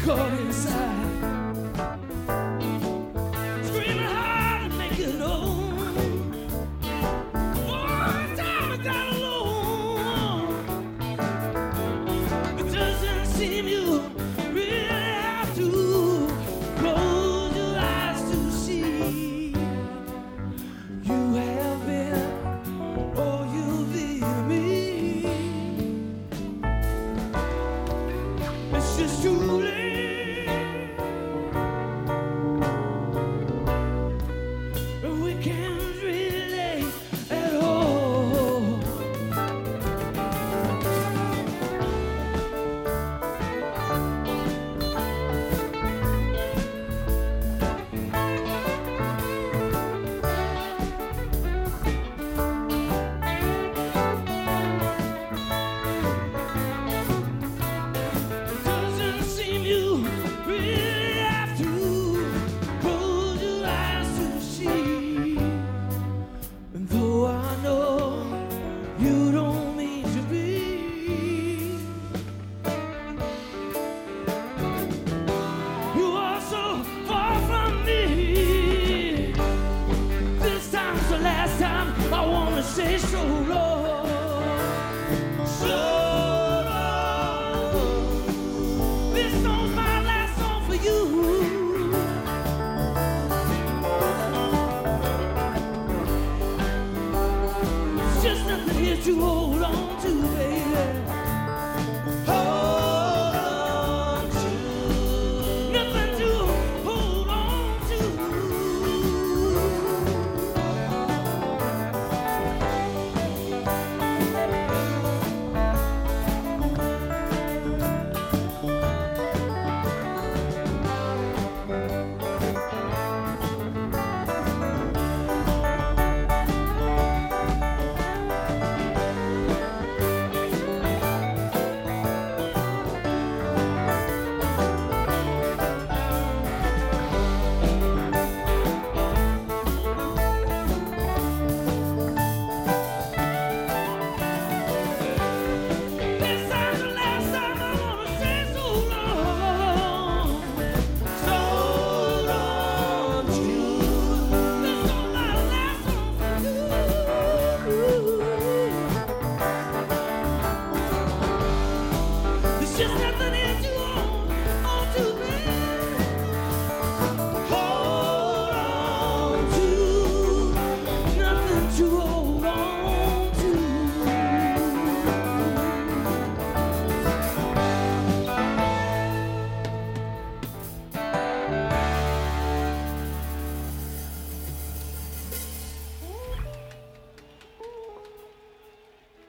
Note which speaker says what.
Speaker 1: caught inside. Screaming hard to make it home. One time I got alone. It doesn't seem you really have to close your eyes to see. You have been all you've been me. It's just too late. We can't relate at all. Doesn't seem you really have to close your eyes to see. And though I know you don't mean to be, you are so far from me. This time's the last time I wanna say so long. So long. This song's my last song for you. It's just nothing here to hold on to, baby.